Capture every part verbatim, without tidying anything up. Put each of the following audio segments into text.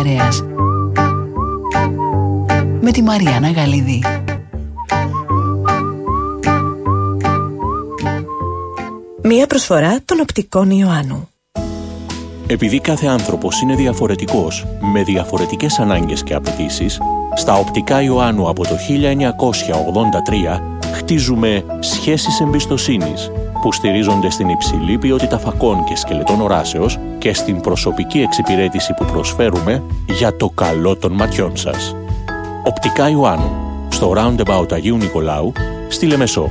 παρέας. Με τη Μαριάννα Γαλίδη. Μία προσφορά των οπτικών Ιωάννου. Επειδή κάθε άνθρωπος είναι διαφορετικός, με διαφορετικές ανάγκες και απαιτήσεις, στα οπτικά Ιωάννου από το χίλια εννιακόσια ογδόντα τρία χτίζουμε σχέσεις εμπιστοσύνης που στηρίζονται στην υψηλή ποιότητα φακών και σκελετών οράσεως και στην προσωπική εξυπηρέτηση που προσφέρουμε για το καλό των ματιών σας. Οπτικά Ιωάννου, στο Roundabout Αγίου Νικολάου, στη Λεμεσό.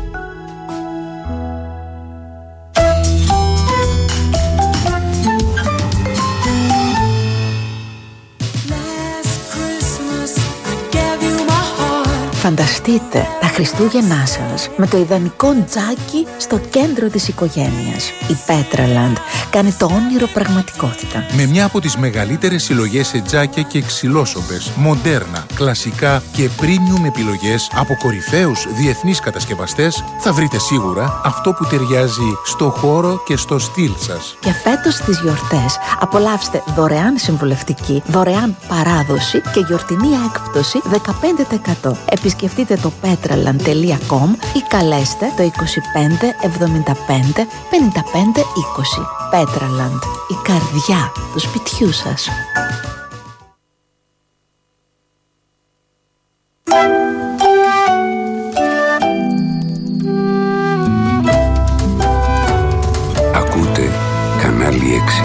Φανταστείτε τα Χριστούγεννά σας με το ιδανικό τζάκι στο κέντρο της οικογένειας. Η Petraland κάνει το όνειρο πραγματικότητα. Με μια από τις μεγαλύτερες συλλογές σε τζάκια και ξυλόσοπες, μοντέρνα, κλασικά και premium επιλογές από κορυφαίους διεθνείς κατασκευαστές, θα βρείτε σίγουρα αυτό που ταιριάζει στο χώρο και στο στυλ σας. Και φέτος στις γιορτές απολαύστε δωρεάν συμβουλευτική, δωρεάν παράδοση και γιορτινή έκπτωση δεκαπέντε τοις εκατό. Επισκεφτείτε το petraland τελεία com ή καλέστε το είκοσι πέντε εβδομήντα πέντε πενήντα πέντε είκοσι. Petraland, η καρδιά του σπιτιού σας. Ακούτε κανάλι έξι.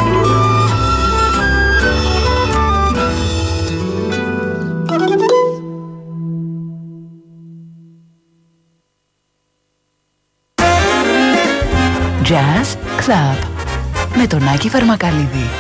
Jazz Club με τον Άκη Φαρμακαλίδη.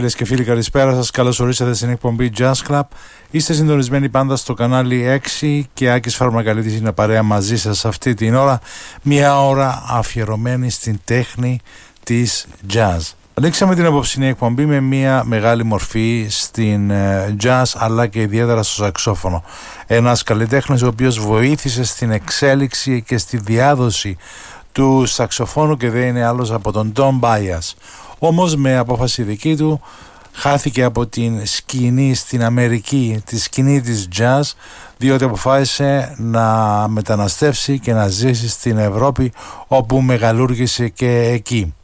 Φίλες και φίλοι, καλησπέρα σας. Καλώς ορίσατε στην εκπομπή Jazz Club. Είστε συντονισμένοι πάντα στο κανάλι έξι και Άκης Φαρμακαλίτης είναι παρέα μαζί σας αυτή την ώρα. Μια ώρα αφιερωμένη στην τέχνη της jazz. Ανοίξαμε την απόψινή εκπομπή με μια μεγάλη μορφή στην jazz αλλά και ιδιαίτερα στο σαξόφωνο. Ένας καλλιτέχνης ο οποίος βοήθησε στην εξέλιξη και στη διάδοση του σαξοφώνου και δεν είναι άλλος από τον Don Byas. Όμως με απόφαση δική του χάθηκε από την σκηνή στην Αμερική, τη σκηνή της jazz, διότι αποφάσισε να μεταναστεύσει και να ζήσει στην Ευρώπη, όπου μεγαλούργησε και εκεί.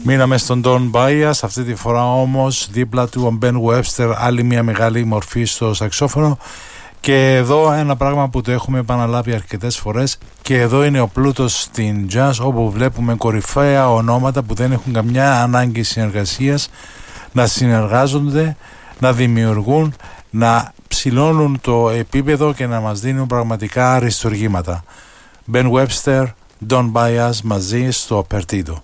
Μείναμε στον Don Byas, αυτή τη φορά όμως δίπλα του ο Ben Webster, άλλη μια μεγάλη μορφή στο σαξόφωνο. Και εδώ ένα πράγμα που το έχουμε επαναλάβει αρκετές φορές, και εδώ είναι ο πλούτος στην jazz, όπου βλέπουμε κορυφαία ονόματα που δεν έχουν καμιά ανάγκη συνεργασίας να συνεργάζονται, να δημιουργούν, να ψηλώνουν το επίπεδο και να μας δίνουν πραγματικά αριστουργήματα. Ben Webster, Don Byas μαζί στο Perdido.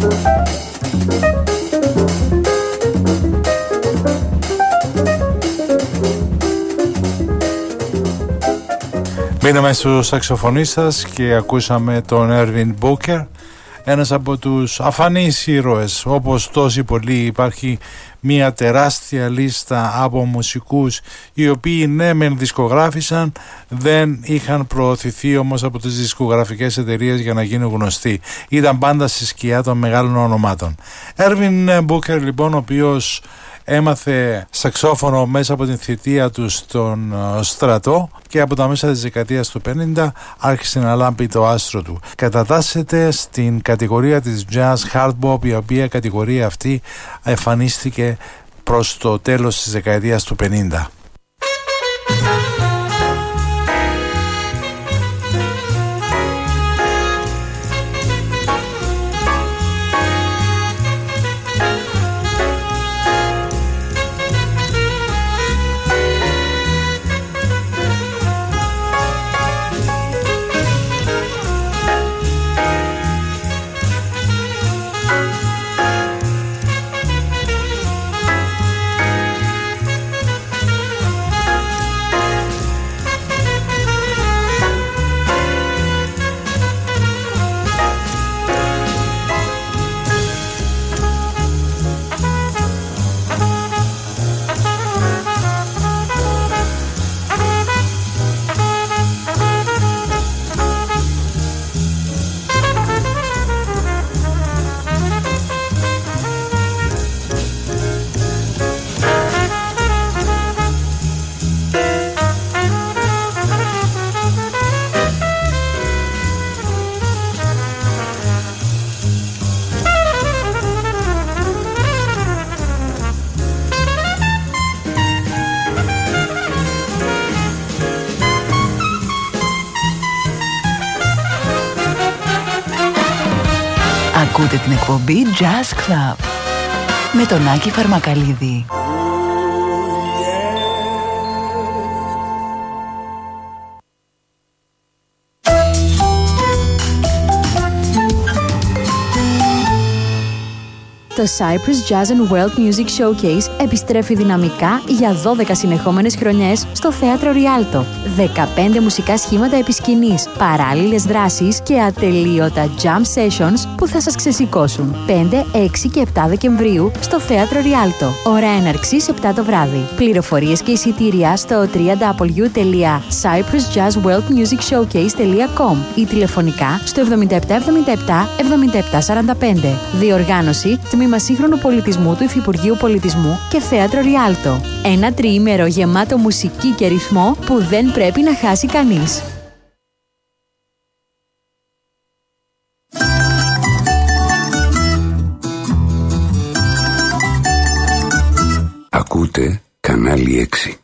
Μείναμε στους σαξοφωνίστας και ακούσαμε τον Ervin Booker, ένας από τους αφανείς ήρωες. Όπως τόσοι πολλοί, υπάρχει μια τεράστια λίστα από μουσικούς οι οποίοι ναι μεν δισκογράφησαν, δεν είχαν προωθηθεί όμως από τις δισκογραφικές εταιρείες για να γίνουν γνωστοί. Ήταν πάντα στη σκιά των μεγάλων ονομάτων. Ervin Booker λοιπόν, ο οποίος έμαθε σαξόφωνο μέσα από την θητεία του στον στρατό και από τα μέσα της δεκαετίας του πενήντα άρχισε να λάμπει το άστρο του. Κατατάσσεται στην κατηγορία της jazz hard bop, η οποία κατηγορία αυτή εμφανίστηκε προς το τέλος της δεκαετίας του πενήντα. Ακούτε την εκπομπή Jazz Club με τον Άκη Φαρμακαλίδη. Το Cyprus Jazz and World Music Showcase επιστρέφει δυναμικά για δώδεκα συνεχόμενες χρονιές στο Θέατρο Rialto. δεκαπέντε μουσικά σχήματα επί σκηνής, παράλληλες δράσεις και ατελείωτα jam sessions που θα σας ξεσηκώσουν. πέντε, έξι και επτά Δεκεμβρίου στο Θέατρο Rialto. Ώρα έναρξης επτά το βράδυ. Πληροφορίες και εισιτήρια στο double-u double-u double-u τελεία cyprus jazz world music showcase τελεία com ή τηλεφωνικά στο εβδομήντα επτά εβδομήντα επτά εβδομήντα επτά σαράντα πέντε. Διοργάνωση Τμήμα Σύγχρονου Πολιτισμού του Υφυπουργείου Πολιτισμού και Θέατρο Rialto. Ένα τριήμερο γεμάτο μουσική και ρυθμό που δεν πρέπει να χάσει κανείς. Ακούτε κανάλι έξι.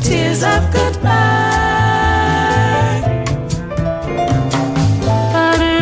But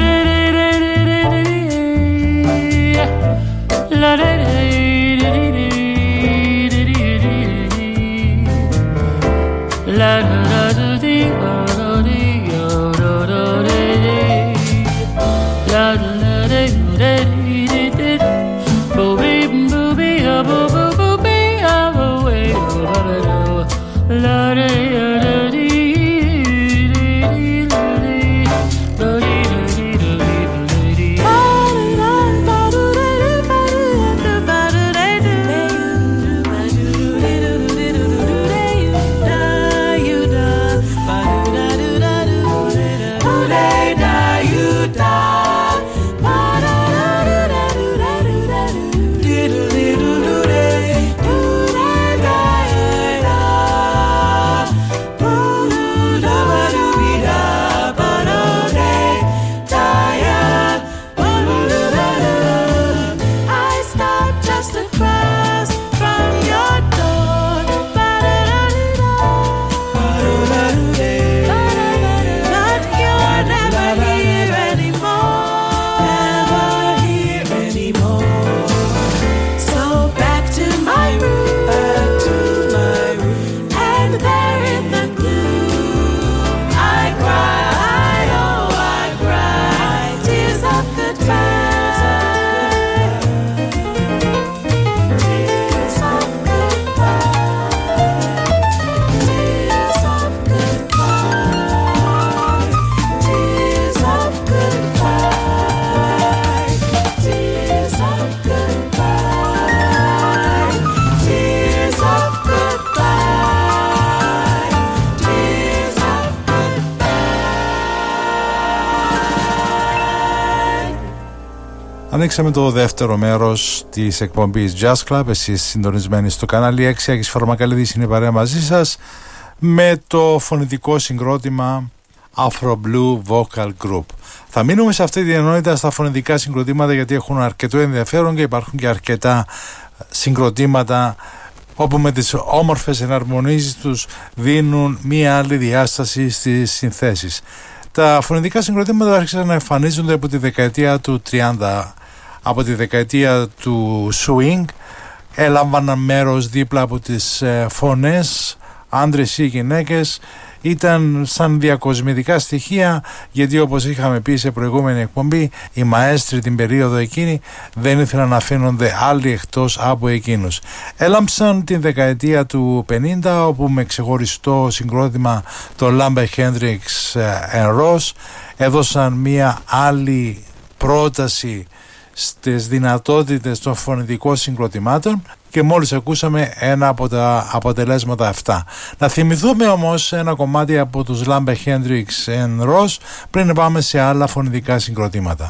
Ανοίξαμε το δεύτερο μέρος της εκπομπής Jazz Club. Εσείς συντονισμένοι στο κανάλι έξι. Άκης Φαρμακαλίδης είναι παρέα μαζί σας με το φωνητικό συγκρότημα Afro Blue Vocal Group. Θα μείνουμε σε αυτή την ενότητα στα φωνητικά συγκροτήματα, γιατί έχουν αρκετό ενδιαφέρον και υπάρχουν και αρκετά συγκροτήματα όπου με τις όμορφες εναρμονίσεις τους δίνουν μία άλλη διάσταση στις συνθέσεις. Τα φωνητικά συγκροτήματα άρχισαν να εμφανίζονται από τη δεκαετία του τριάντα, από τη δεκαετία του swing. Έλαμβαναν μέρος δίπλα από τις φωνές, άντρες ή γυναίκες. Ήταν σαν διακοσμητικά στοιχεία, γιατί όπως είχαμε πει σε προηγούμενη εκπομπή, οι μαέστροι την περίοδο εκείνη δεν ήθελαν να αφήνονται άλλοι εκτός από εκείνους. Έλαμψαν την δεκαετία του πενήντα, όπου με ξεχωριστό συγκρότημα το Lambert Hendrix and Ross έδωσαν μία άλλη πρόταση στις δυνατότητες των φωνητικών συγκροτημάτων και μόλις ακούσαμε ένα από τα αποτελέσματα αυτά. Να θυμηθούμε όμως ένα κομμάτι από τους Lambert Hendrix and Ross πριν πάμε σε άλλα φωνητικά συγκροτήματα.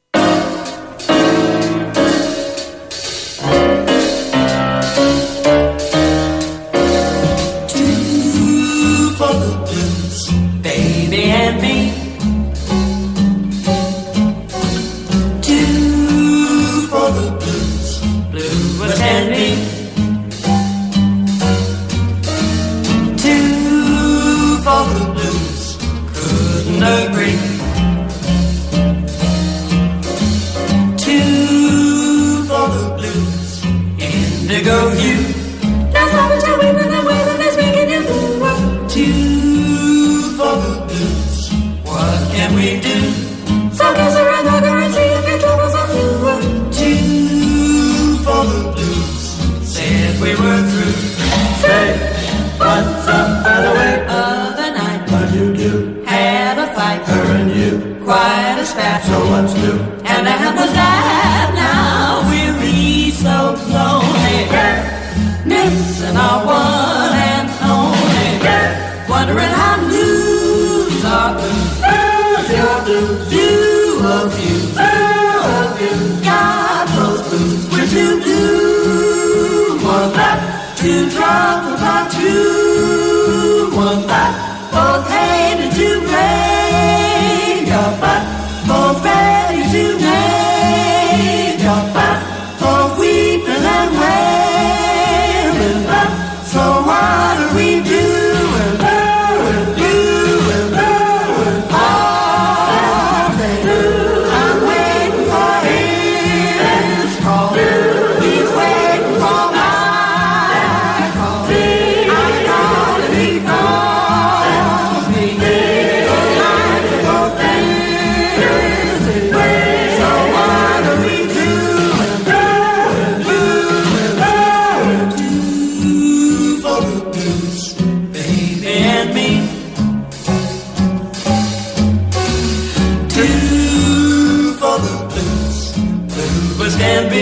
Indigo hue. That's all the time we've been waiting is making you blue. Two for the blues. What can we do? So guess around the other and see if your troubles are few. Two for the blues. Said we were through. Say, what's up by the way? Other night, what'd you do? Had a fight. Her and you. Quite a spat. So what's new? And the hell was that? Now we're so lonely, missing our one and only, wondering how news are blues. Your blues, you of you, of you, got those blues. We're too blue, one back, too drunk about two, one back, both hated to play your butt, both ready to name your butt. Weeping and wailing, so what are we doing? Doing, doing, doing all day. I'm waiting for his call. He's waiting for my call. I call and he calls me. The lines are both busy. So what are we doing? Can be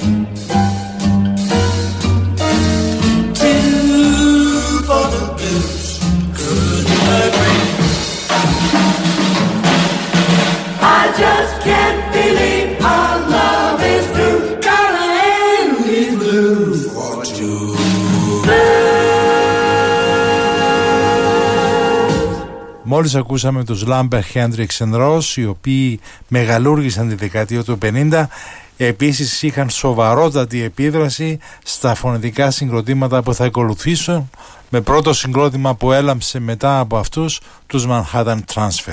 two for the blues. Couldn't agree. I just can't believe our love is through. Gonna end these blues for two. Μόλις ακούσαμε τους Lambert Hendrix and Ross, οι οποίοι μεγαλούργησαν τη δεκαετία του πενήντα. Επίσης είχαν σοβαρότατη επίδραση στα φωνητικά συγκροτήματα που θα ακολουθήσουν, με πρώτο συγκρότημα που έλαμψε μετά από αυτούς, τους Manhattan Transfer.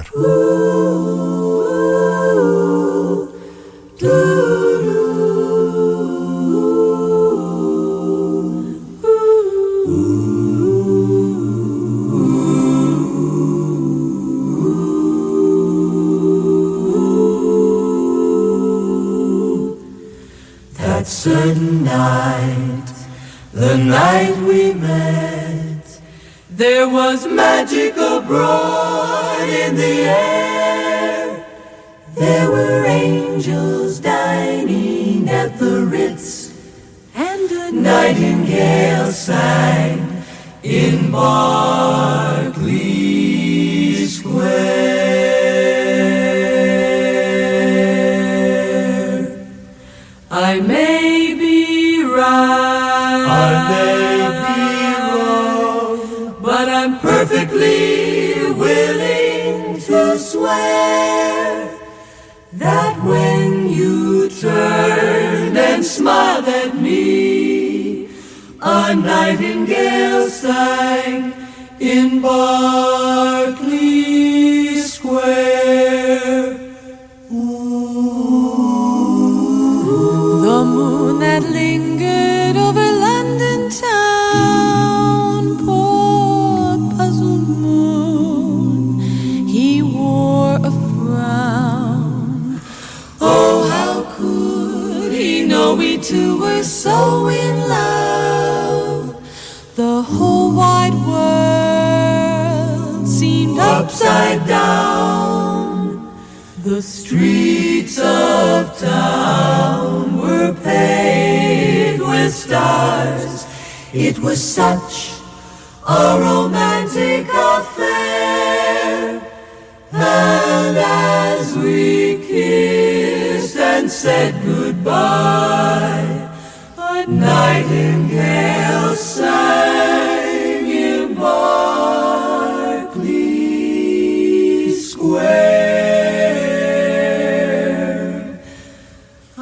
That certain night, the night we met, there was magic abroad in the air. There were angels dining at the Ritz, and a nightingale sang in Berkeley Square. I may be right, I may be wrong, but I'm perfectly willing to swear that when you turned and smiled at me, a nightingale sang in Berkeley Square. The moon that lingered over London town, poor puzzled moon, he wore a frown. Oh, how could he know we two were so in love? The whole wide world seemed Upside down, the streets of town were paved with stars. It was such a romantic affair. And as we kissed and said goodbye, a nightingale sang in Berkeley Square. A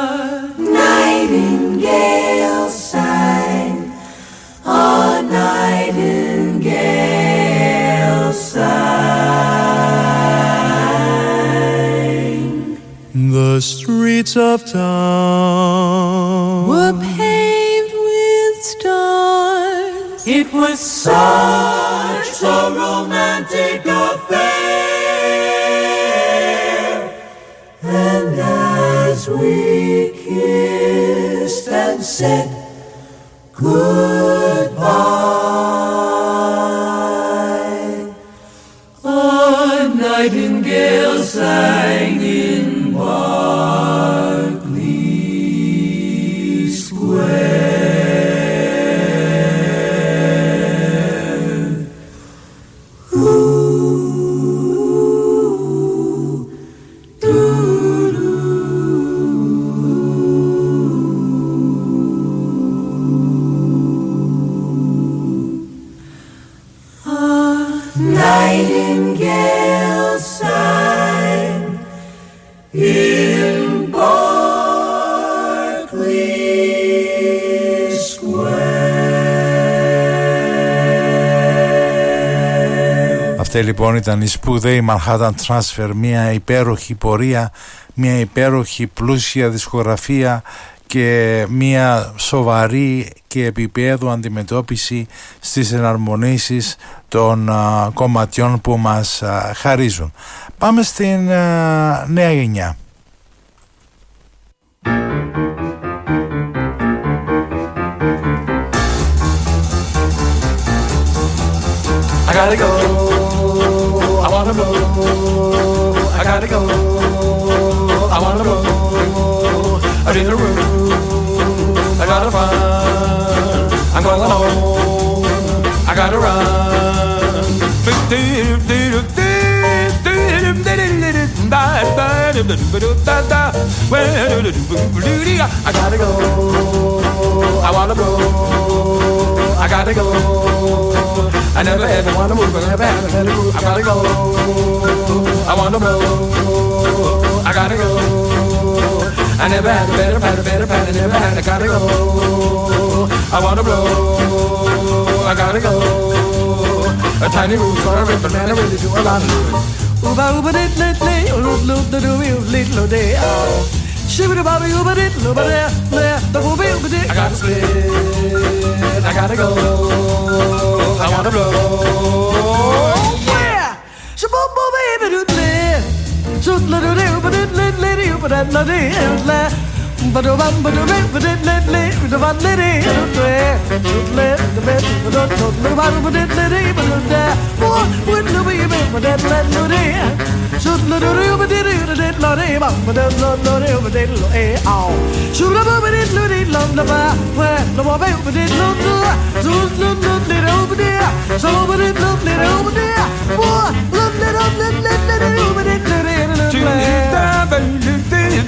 nightingale sang, a nightingale sang. The streets of town were paved with stars. It was such a romantic affair. And as we kissed and said goodbye, a nightingale sang in Berkeley Square. Nightingale sang in Berkeley Square. Αυτή λοιπόν ήταν η σπουδαία Manhattan Transfer, μια υπέροχη πορεία, μια υπέροχη πλούσια δισκογραφία και μια σοβαρή και επίπεδου αντιμετώπιση στις εναρμονίσεις των α, κομματιών που μας α, χαρίζουν. Πάμε στην α, νέα γενιά. I gotta go, I wanna go, I gotta go, I wanna go, I need a room, I gotta find, I'm going home, I gotta run. I gotta go, I wanna go, I gotta go. I never ever wanna move, I never ever had to move. I gotta go, I wanna go, I gotta go. I never had a better, better, better, better, never had. I gotta go, I wanna blow, I gotta go. A tiny room for a rip, but man, I really do a lot of it. Ooba ooba dit lit lit, loop loop da doo doo lit lo day. Shibba ba ba ooba dit lo ba there, there, da ooba ooba dit. I gotta split, I gotta go. I wanna blow. Yeah, shabba ba baby do lit, shoot la do do ba dit lit lit you ba that la dit la. Ba do bam ba do lit ba dit lit lit do ba lit it shoot lit the best ba do do ba ba dit lit ba do da. What would do be ba that lit lo dit. Shoot la do do ba dit dit lo dit ba ba do lo lo dit ba dit lo eh ow. Shoot la ba dit lo dit lo la ba wa lo ba ba dit lo do. Shoot lo lo dit lo ba dit. So ba dit lo dit lo ba dit. What lo dit lo dit lo dit ba dit lo dit.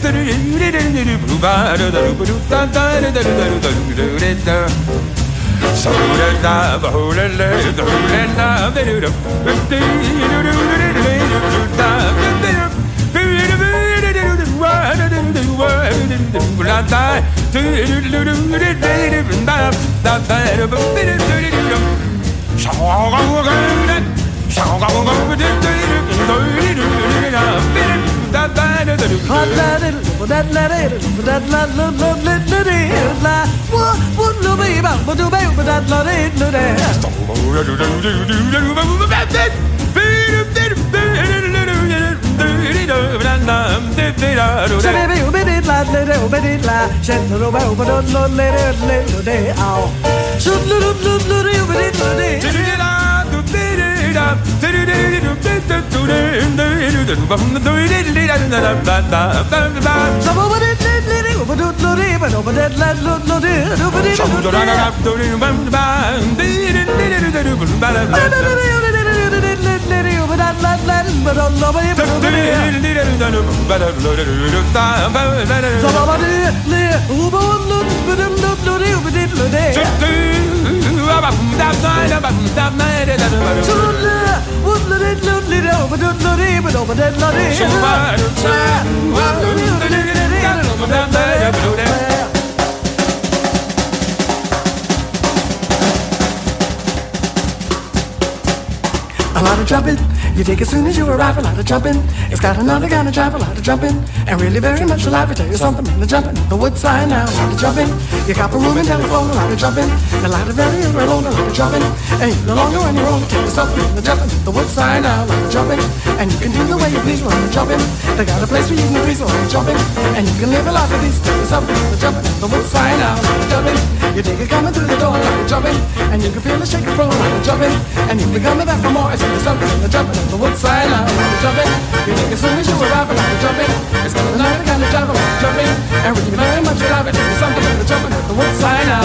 A lot of jumping, you take as soon as you arrive. A lot of jumping, it's got another kind of drive. A lot of jumping, and really very much alive. I tell you something, the jumping, the wood sign now. A lot of jumping, you got a room and telephone. A lot of jumping, a lot of very alone. A lot of jumping, and no longer on your own. Tell you something, the jumping, the wood sign now. A lot of jumping, and you can do the way you please. A lot of jumping, they got a place where you can please. A lot of jumping, and you can live a life of these. Tell you something, the jumping, the wood sign now. A lot of jumping, you take it coming through the door. A lot of jumping, and you can feel it shaking from. A lot of jumping, and you be coming back for more. Tell you something, the jumping, the wood sign now. A lot of jumping, you take as soon as you arrive. A lot of jumping, it's got another kind of drive. A lot of jumping, and really very much alive. I tell you something, the jumping, the wood sign now.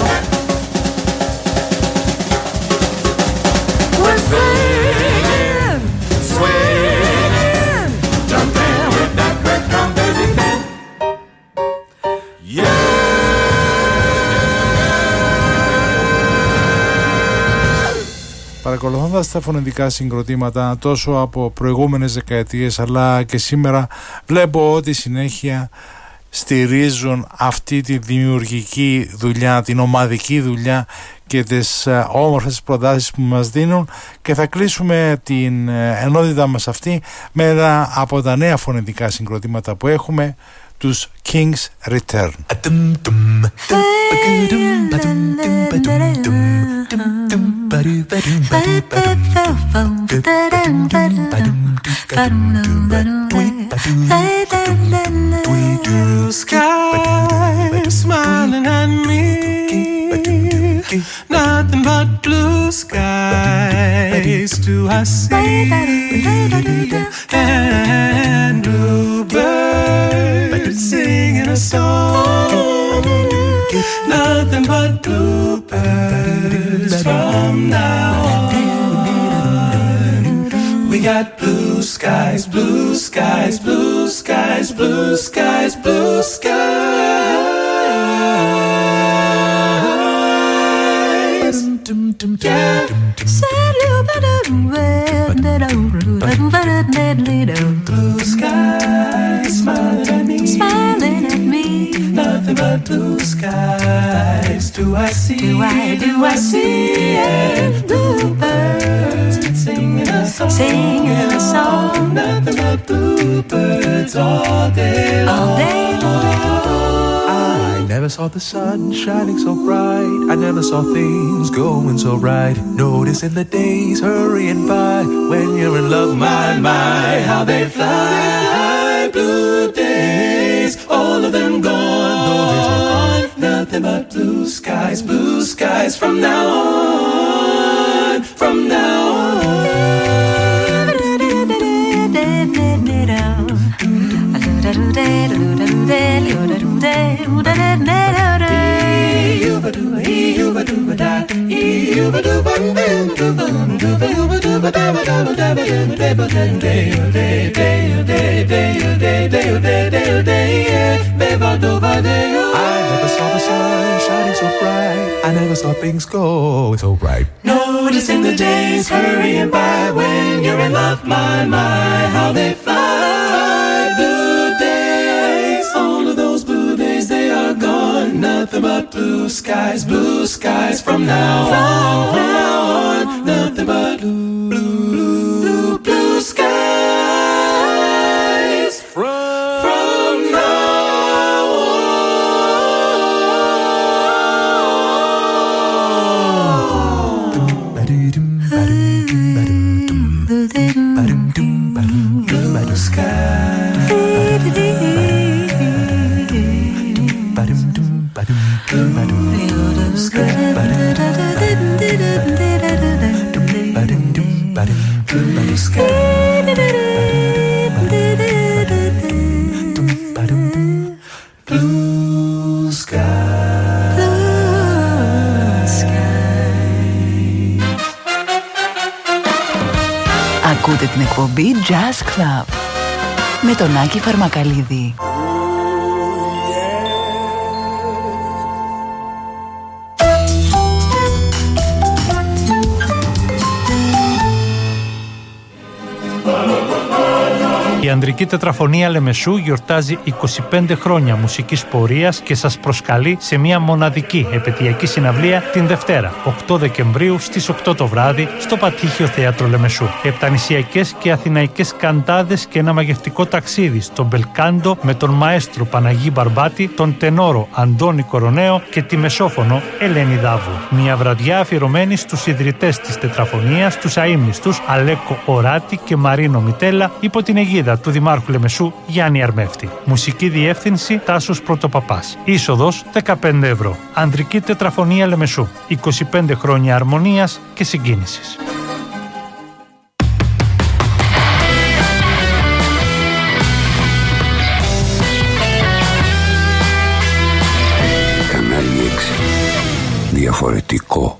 We're swinging, swinging, jumping with that great drum bassy band. Yeah. Παρακολουθώντας τα φωνητικά συγκροτήματα τόσο από προηγούμενες δεκαετίες αλλά και σήμερα, βλέπω ότι συνέχεια στηρίζουν αυτή τη δημιουργική δουλειά, την ομαδική δουλειά και τις uh, όμορφες προτάσεις που μας δίνουν, και θα κλείσουμε την uh, ενότητα μας αυτή με ένα από τα νέα φωνητικά συγκροτήματα που έχουμε, τους King's Return. Sky smiling at me, nothing but blue skies do I see, and bluebirds singing a song, nothing but bluebirds from now on. We got blue skies, blue skies, blue skies, blue skies, blue skies. Yeah. Blue skies smiling at me, smiling at me. Nothing but blue skies do I see, do I, do I see, and bluebirds singing a song, singing a song. Nothing but bluebirds all day long, all day long. I never saw the sun shining so bright, I never saw things going so right. Noticing the days hurrying by, when you're in love, my, my, how they fly. Blue days, all of them gone, gone. Nothing but blue skies, blue skies from now on, from now on. things go so right. Noticing the days hurrying by when you're in love, my, my, how they fly. Blue days, all of those blue days, they are gone. Nothing but blue skies, blue skies from now on. From now on, nothing but blue, blue, blue, blue skies. From, from now on. Blue skies. Ακούτε την εκπομπή Jazz Club με τον Άκη Φαρμακαλίδη. Η Ανδρική Τετραφωνία Λεμεσού γιορτάζει είκοσι πέντε χρόνια μουσικής πορείας και σας προσκαλεί σε μια μοναδική επαιτειακή συναυλία την Δευτέρα, οκτώ Δεκεμβρίου στις οκτώ το βράδυ στο Πατήχιο Θέατρο Λεμεσού. Επτανησιακές και αθηναϊκές καντάδες και ένα μαγευτικό ταξίδι στο Μπελκάντο με τον μαέστρο Παναγί Μπαρμπάτη, τον τενόρο Αντώνη Κοροναίο και τη μεσόφωνο Ελένη Δάβου. Μια βραδιά αφιερωμένη στους ιδρυτές της Τετραφωνίας, τους αείμνηστους Αλέκο Οράτη και Μαρίνο Μιτέλα, υπό την αιγίδα του Δημάρχου Λεμεσού Γιάννη Αρμέφτη. Μουσική διεύθυνση Τάσος Πρωτοπαπάς. Είσοδος δεκαπέντε ευρώ. Ανδρική Τετραφωνία Λεμεσού. είκοσι πέντε χρόνια αρμονίας και συγκίνησης. Κανάλι έξι. Διαφορετικό.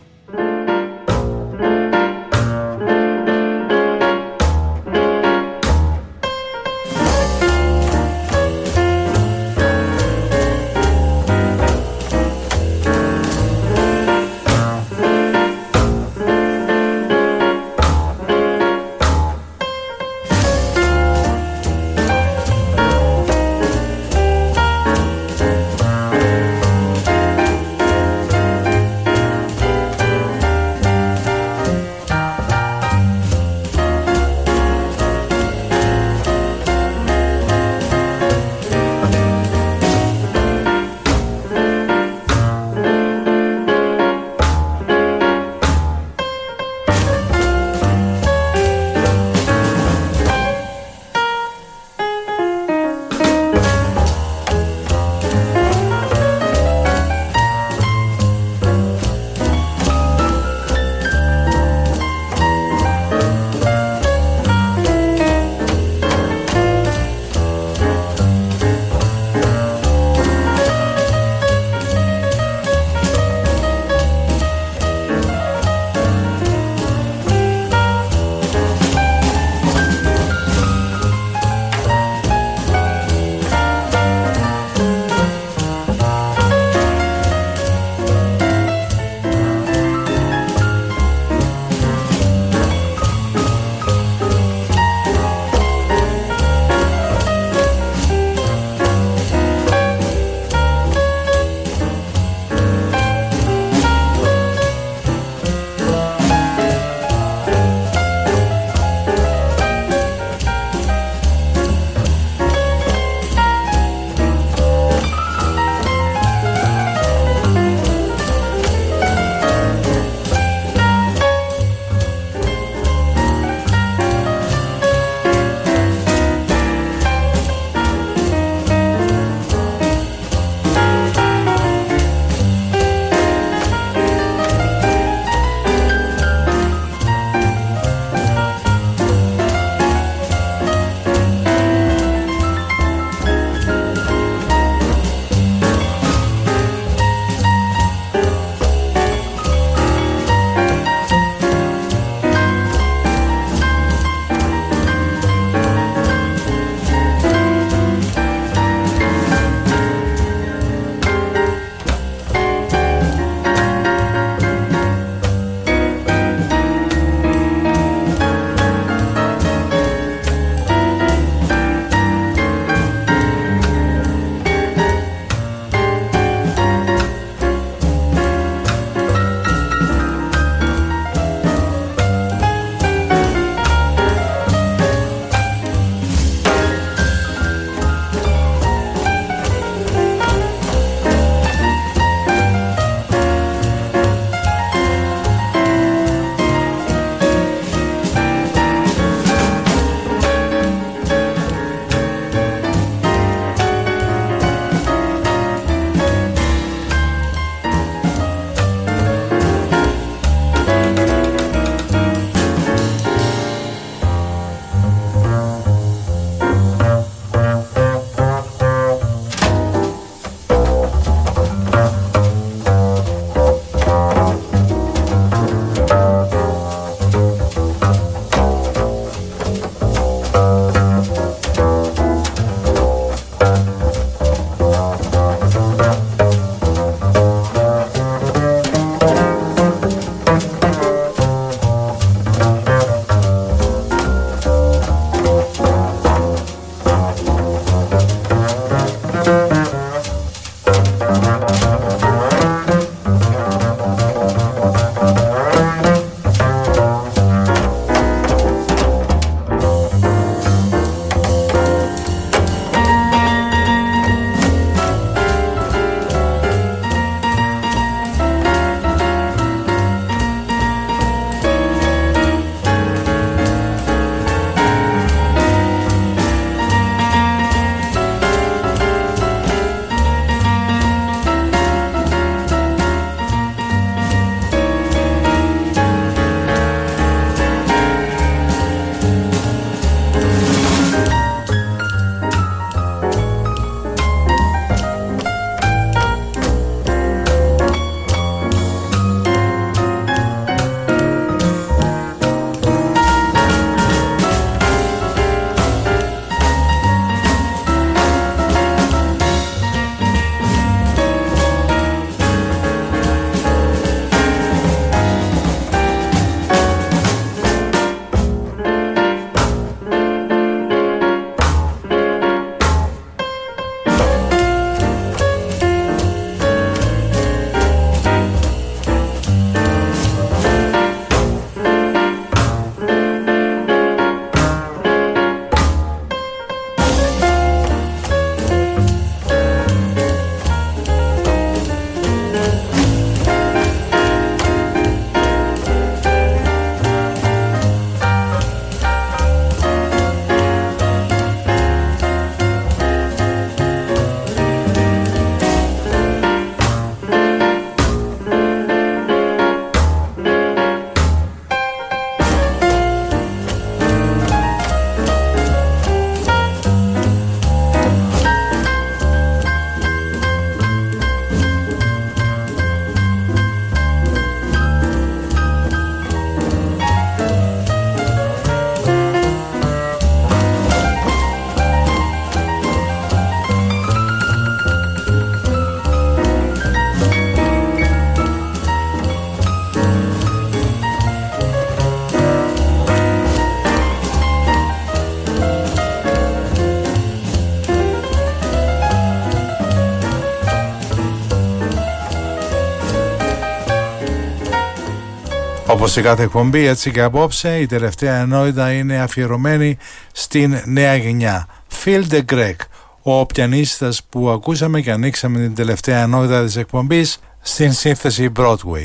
Όπως σε κάθε εκπομπή, έτσι και απόψε, η τελευταία ενότητα είναι αφιερωμένη στην νέα γενιά. Phil de Grec, ο πιανίστας που ακούσαμε και ανοίξαμε την τελευταία ενότητα της εκπομπής στην σύνθεση Broadway.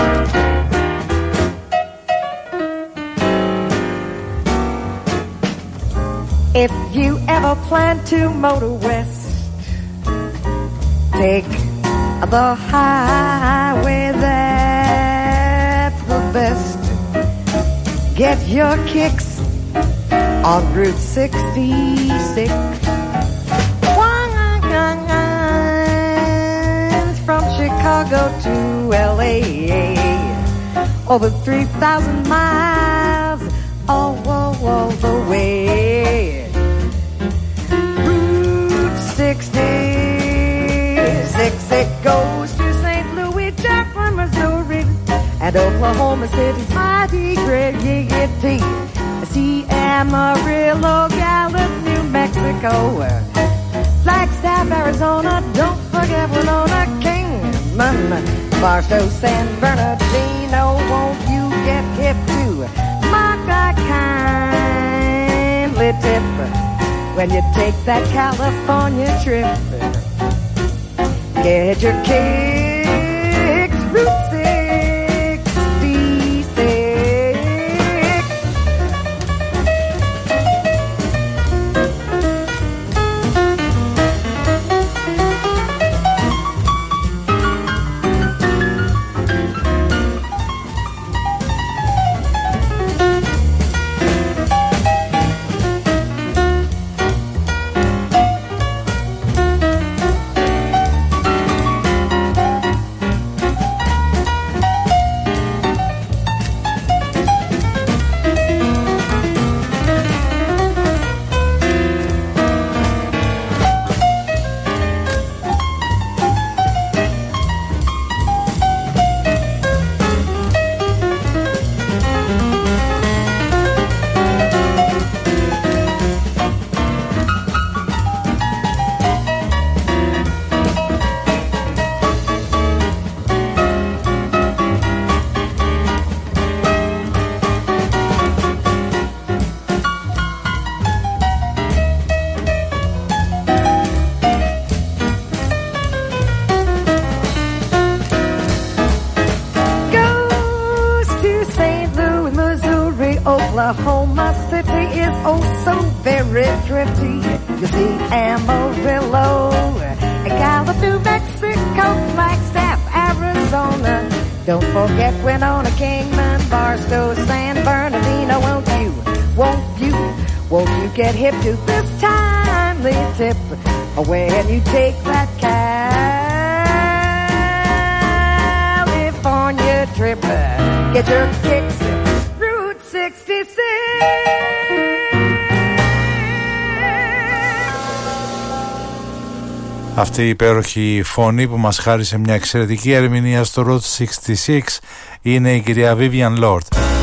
If you ever plan to motor west, take the highway, that's the best. Get your kicks on Route sixty-six. From Chicago to L A, over three thousand miles all, all, all the way. Route sixty-six, it goes to Saint Louis, Joplin, Missouri, and Oklahoma City's mighty great Giggy, see Amarillo, Gallup, New Mexico, Flagstaff, Arizona, don't forget Winona, Kingman, Barstow, San Bernardino, won't you get hip to mark a kindly tip when you take that California trip. Get your kicks, Route sixty-six. Oklahoma City is oh so very thrifty. You see Amarillo, Gallup, New Mexico, Flagstaff, Arizona. Don't forget Winona, Kingman, Barstow, San Bernardino. Won't you, won't you, won't you get hip to this timely tip when you take that California trip? Get your kicks, Route sixty-six. Αυτή η υπέροχη φωνή που μας χάρισε μια εξαιρετική ερμηνεία στο Route εξήντα έξι είναι η κυρία Vivian Lord.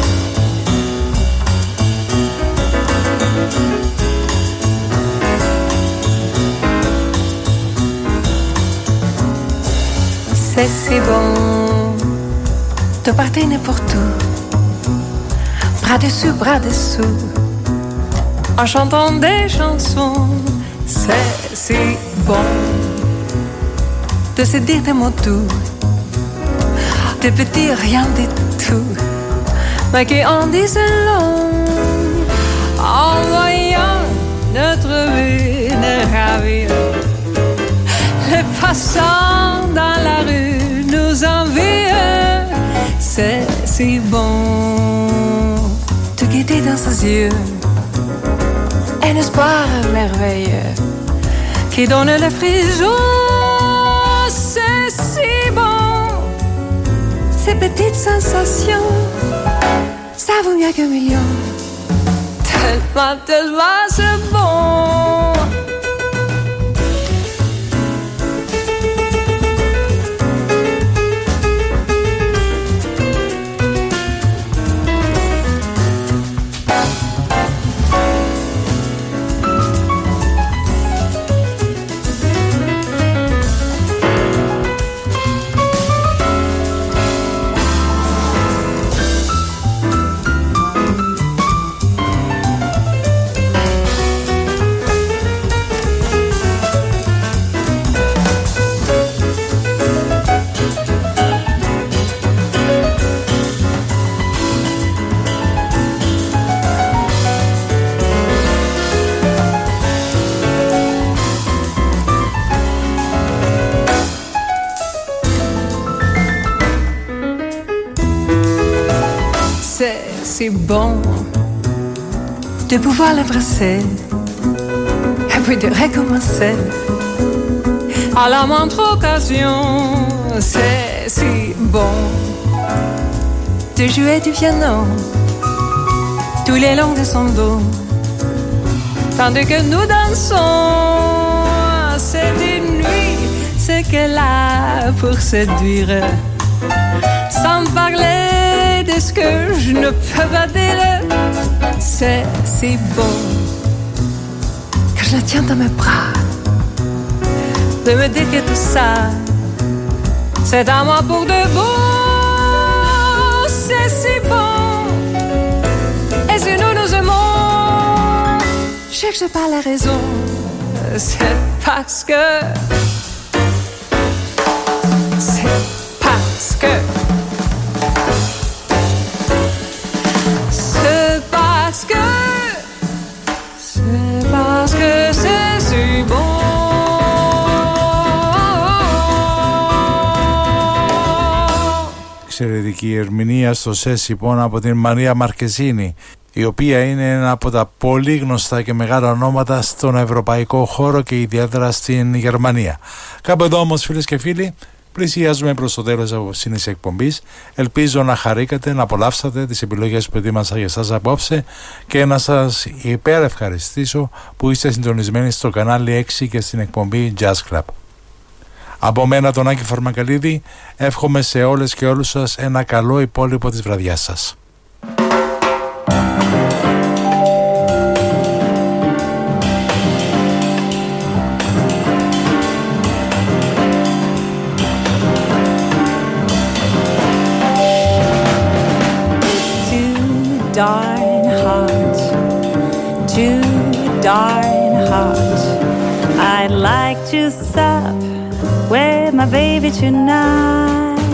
C'est si bon de partir n'importe où, bras dessus, bras dessous, en chantant des chansons. C'est si bon de se dire des mots doux, des petits rien du tout, mais qui en disent long. En voyant notre vie ne ravir, les passants dans la rue nous envient. C'est si bon de guetter dans ses yeux un espoir merveilleux qui donne le frisson. C'est si bon, ces petites sensations, ça vaut mieux qu'un million. Tellement, tellement c'est bon. si bon de pouvoir l'embrasser et puis de recommencer à la moindre occasion. C'est si bon de jouer du piano tous les longs de son dos tandis que nous dansons. C'est une nuit, c'est qu'elle a pour séduire, sans parler de ce que je ne peux pas dire. C'est si bon que je la tiens dans mes bras, de me dire que tout ça c'est à moi pour de bon. C'est si bon. Et si nous nous aimons, je cherche pas la raison. C'est parce que C'est parce que C'est parce que C'est parce que c'est si bon. Εξαιρετική ερμηνεία στο Σέσι Πον από την Μαρία Μαρκεζίνη, η οποία είναι ένα από τα πολύ γνωστά και μεγάλα ονόματα στον ευρωπαϊκό χώρο και ιδιαίτερα στην Γερμανία. Κάπου εδώ όμως, φίλες και φίλοι, πλησιάζουμε προς το τέλος της απόψινής εκπομπής. Ελπίζω να χαρήκατε, να απολαύσατε τις επιλογές που ετοίμασα για εσάς απόψε και να σας υπερευχαριστήσω που είστε συντονισμένοι στο κανάλι έξι και στην εκπομπή Jazz Club. Από μένα τον Άκη Φαρμακαλίδη, εύχομαι σε όλες και όλους σας ένα καλό υπόλοιπο της βραδιάς σας. Darn hot, too darn hot. I'd like to sup with my baby tonight.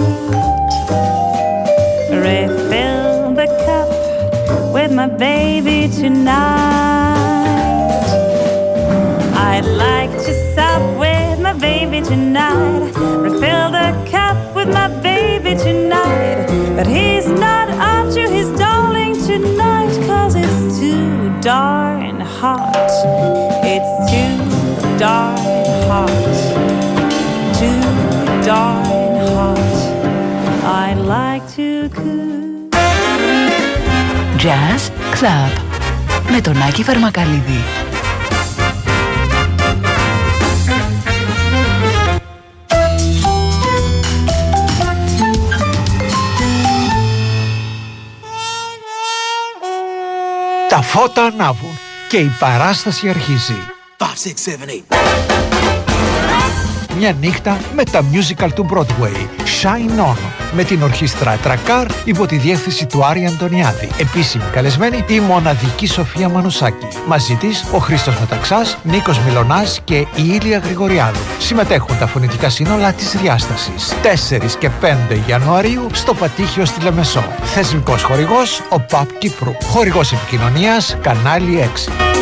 Refill the cup with my baby tonight. I'd like to sup with my baby tonight. Refill the cup with my baby tonight. But he's not up to his darling tonight, 'cause it's too darn hot. It's too darn hot. Too darn hot. I'd like to cook. Jazz Club με τον Άκη Φαρμακαλίδη. Τα φώτα ανάβουν και η παράσταση αρχίζει. five, six, seven, eight. Μια νύχτα με τα musical του Broadway, Shine On, με την ορχήστρα Τρακάρ υπό τη διεύθυνση του Άρη Αντωνιάδη. Επίσημη καλεσμένη η μοναδική Σοφία Μανουσάκη. Μαζί της ο Χρήστος Μεταξάς, Νίκος Μιλωνάς και η Ήλια Γρηγοριάδου. Συμμετέχουν τα φωνητικά σύνολα της διάστασης. τέσσερις και πέντε Ιανουαρίου στο Πατήχιο στη Λεμεσό. Θεσμικός χορηγός ο ΠΑΠ Κύπρου. Χορηγός επικοινωνίας Κανάλι έξι.